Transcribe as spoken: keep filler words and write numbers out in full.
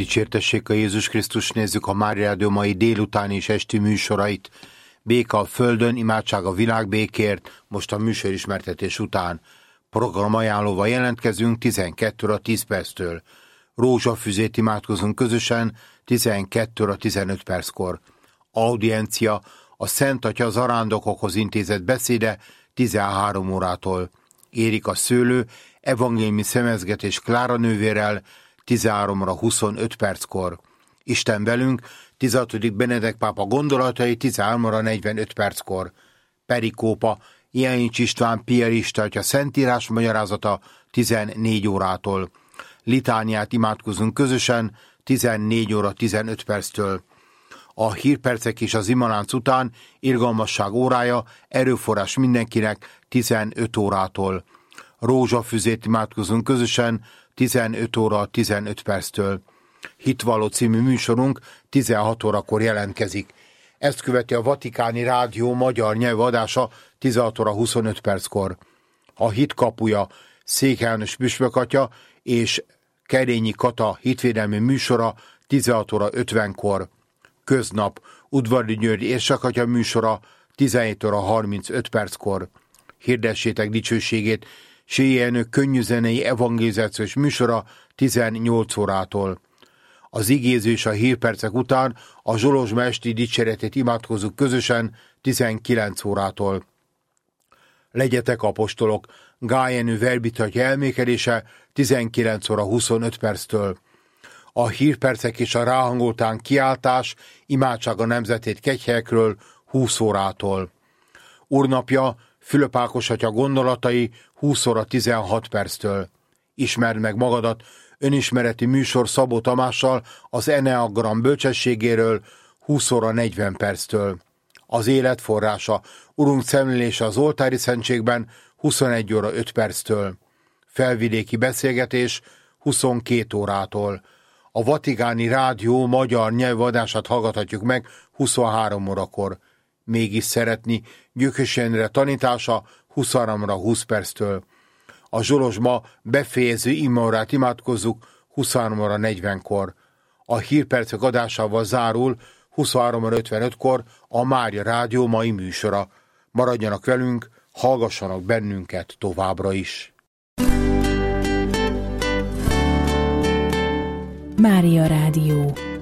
Dicsértessék a Jézus Krisztus, nézzük a Mária Rádió mai délutáni és esti műsorait. Béka a földön, imádság a világbékért, most a műsorismertetés után. Programajánlóval jelentkezünk tizenkét óra tíz perctől. Rózsafüzét imádkozunk közösen tizenkét óra tizenöt perckor. Audiencia, a Szent Atya zarándokokhoz intézett beszéde tizenhárom órától. Érik a szőlő, evangéliumi szemezgetés Klára nővérrel tizenhárom óra huszonöt perckor. Isten velünk, tizenhatodik Benedek pápa gondolatai tizenhárom óra negyvenöt perckor. Perikópa, Jányics István piarista atya szentírás magyarázata tizennégy órától. Litániát imádkozunk közösen tizennégy óra tizenöt perctől. A hírpercek és az imalánc után irgalmasság órája, erőforrás mindenkinek tizenöt órától. Rózsafüzét imádkozunk közösen tizenöt óra tizenöt perctől. Hitvalló című műsorunk tizenhat órakor jelentkezik. Ezt követi a Vatikáni Rádió magyar nyelvű adása tizenhat óra huszonöt perckor. A Hit kapuja Székely János püspök atya és Kerényi Kata hitvédelmi műsora tizenhat óra ötvenkor. Köznap Udvari György érsakatya műsora tizenhét óra harmincöt perckor. Hirdessétek dicsőségét Séi Jenő könnyűzenei evangelizációs műsora tizennyolc órától. Az igéző és a hírpercek után a Zsolozsma esti dicséretét imádkozzuk közösen tizenkilenc órától. Legyetek apostolok, Gály Jenő verbitatja elmékedése tizenkilenc óra huszonöt perctől. A hírpercek és a ráhangoltán kiáltás, imádság a nemzetét kegyhelyekről húsz órától. Úrnapja, Fülöp Ákos atya gondolatai húsz óra tizenhat perctől. Ismerd meg magadat, önismereti műsor Szabó Tamással az Eneagram bölcsességéről húsz óra negyven perctől. Az élet forrása, Urunk szemlélése az oltári szentségben huszonegy óra öt perctől. Felvidéki beszélgetés huszonkét órától. A Vatikáni Rádió magyar nyelvadását hallgathatjuk meg huszonhárom órakor. Mégis szeretni, Gyökös Jenőre tanítása huszonhárom óra húsz perctől. A Zsolozsma befejező imaórát imádkozzuk huszonhárom óra negyvenkor. A hírpercek adásával zárul huszonhárom óra ötvenötkor a Mária Rádió mai műsora. Maradjanak velünk, hallgassanak bennünket továbbra is. Mária Rádió.